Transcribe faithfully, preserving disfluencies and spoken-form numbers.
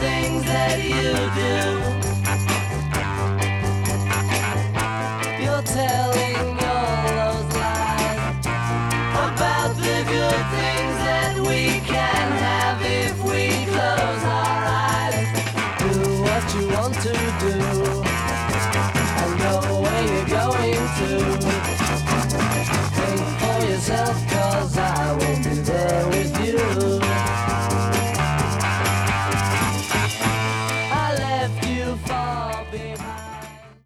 things that you do. You're telling all those lies about the good things that we can have if we close our eyes. Do what you want to do and go where you're going to. Think for yourself.